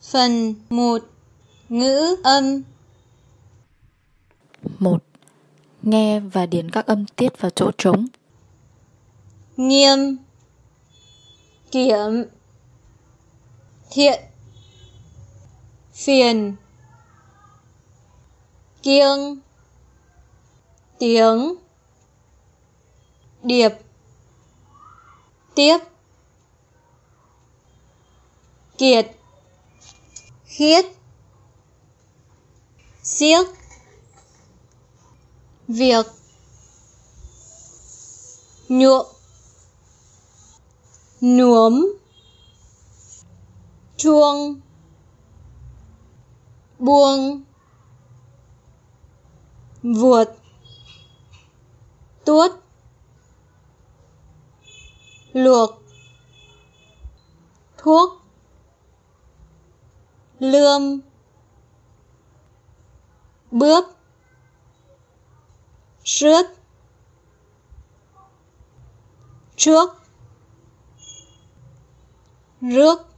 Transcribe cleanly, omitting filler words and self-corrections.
Phần 1. Ngữ âm. 1. Nghe và điền các âm tiết vào chỗ trống. Nghiêm, kiểm, thiện, phiền, kiêng, tiếng, điệp, tiếp, kiệt, khiết, xiếc, việc, nhuộm, nuốm, chuông, buông, vuột, tuốt, luộc, thuốc, lươm, bướp, rước, trước, rước,